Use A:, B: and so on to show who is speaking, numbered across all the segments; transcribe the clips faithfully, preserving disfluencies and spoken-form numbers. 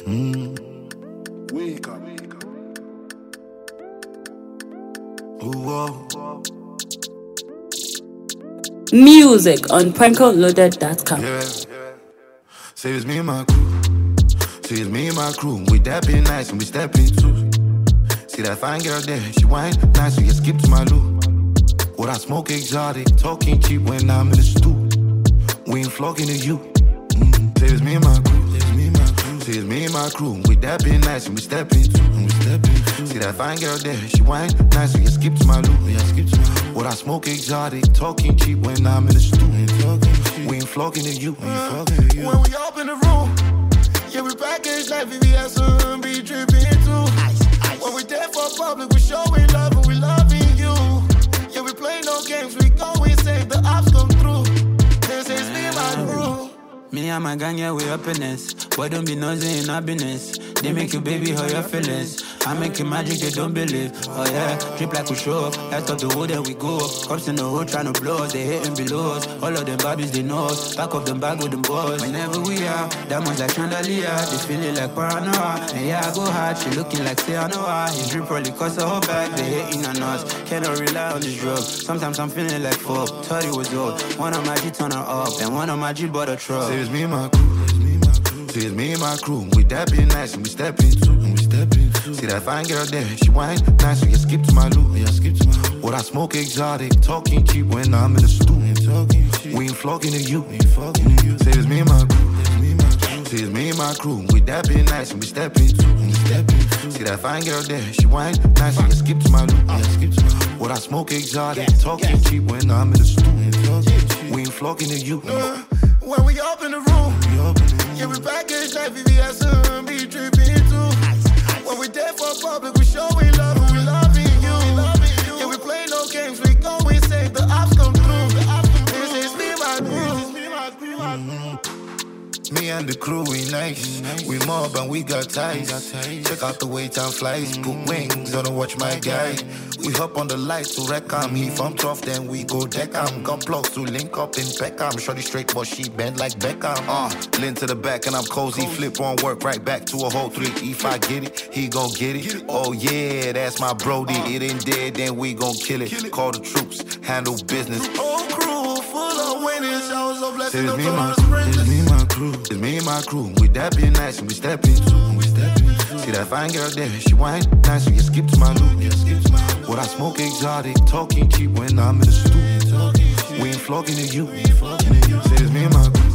A: Mm. Wake up. Ooh, oh.
B: Music on Pranko Loaded dot com.
A: Yeah. Say it's me and my crew. Say it's me and my crew. We that be nice and we step into. See that fine girl there, she whine nice, so you skip to my loo. What I smoke exotic, talking cheap when I'm in the stew. We ain't flocking to you. Mm. Say it's me and my crew. Say it's me and my crew. Say it's me and my crew. We that be nice and we step into. And we step into. See that fine girl there, she whine nice, so you skip to my loo. Yeah, skip to my loo. What I smoke exotic, talking cheap when I'm in the stew. We ain't flocking to you.
C: Uh, when we up in the room, yeah, we package like V V S and be dripping too. Ice, ice. When we there for public, we showing love and we loving you. Yeah, we play no games, we go insane, the ops come through. This is me, my crew.
D: Me and my gang, yeah, we up in this. Boy, don't be nosy in happiness. They make you baby, how your feelings. I make you magic, they don't believe. Oh yeah, drip like we show up. That's up the wood that we go up. Cops in the hood trying to blow us, they hating below us. All of them babbies, they know us. Back up them bag with them boys. Whenever we are, diamonds like chandelier. They feeling like paranoia. And yeah, I go hard, she looking like say I know her. His drip probably cost a whole bag, they hating on us. Cannot rely on this drug. Sometimes I'm feeling like fuck. Thought it was old. One of my G turn her up, and one of my G bought a truck.
A: Say it's me and my crew. See it's me and my crew. We that be nice and we step into. And we step into. See that fine girl there, she whine nice, so you skip to my loo. Yeah, skip to my loo. What I smoke exotic, talking cheap when I'm in the stew. We ain't flocking to you. Say it's me and my crew. See it's me and my crew. We that be nice and we step into. And we step into. See that fine girl there, she whine nice, so you skip to my loo. Yeah, skip to my loo. What I smoke exotic, talking cheap when I'm in the stew. We ain't flocking to you.
C: Uh, when we up in the room, yeah, we package like V V S and be dripping too. When we there for public, we showing love and we loving you. Yeah, we play no games, we go insane, the ops come through. This is me, my crew.
A: Mm-hmm. Me and the crew, we nice. We mob and we got ties. Check out the way time flies. Put wings on to watch my guy. We hop on the lights to wreck 'em. He from tough, then we go deck 'em. Gun plugs to link up in Peckham. Shorty straight, but she bend like Beckham. Uh, lean to the back and I'm cozy. Flip on work right back to a whole three. If I get it, he gon' get it. Oh yeah, that's my brody. It ain't dead, then we gon' kill it. Call the troops, handle business.
C: Whole crew full of winners. I was so blessed.
A: It's me and my crew. It's me and my crew. It's me and my crew. We that be nice and we step into. And we step into. See that fine girl there, she whine nice, so you skip to my loo. Yeah, skip to my loo. What I smoke exotic, talking cheap when I'm in the stew. We ain't flocking to you. Say it's me and my crew.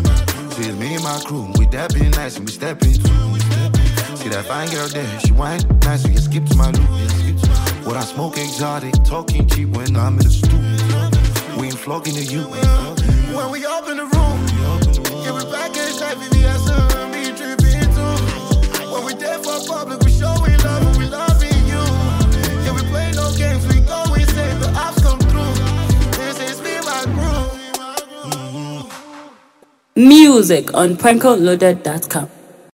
A: Say it's me and my crew. We that be nice and we step into. See that fine girl there, she whine nice, so you skip to my loo. What I smoke exotic, talking cheap when I'm in the stew. We ain't flocking to you.
C: When we up in the room, yeah, we package like V V S and be dripping too. When we there for public, we showing love and we loving you. Yeah, we play no games, we go insane, the ops come through. This is me, my crew.
B: Music on Pranko Loaded dot com.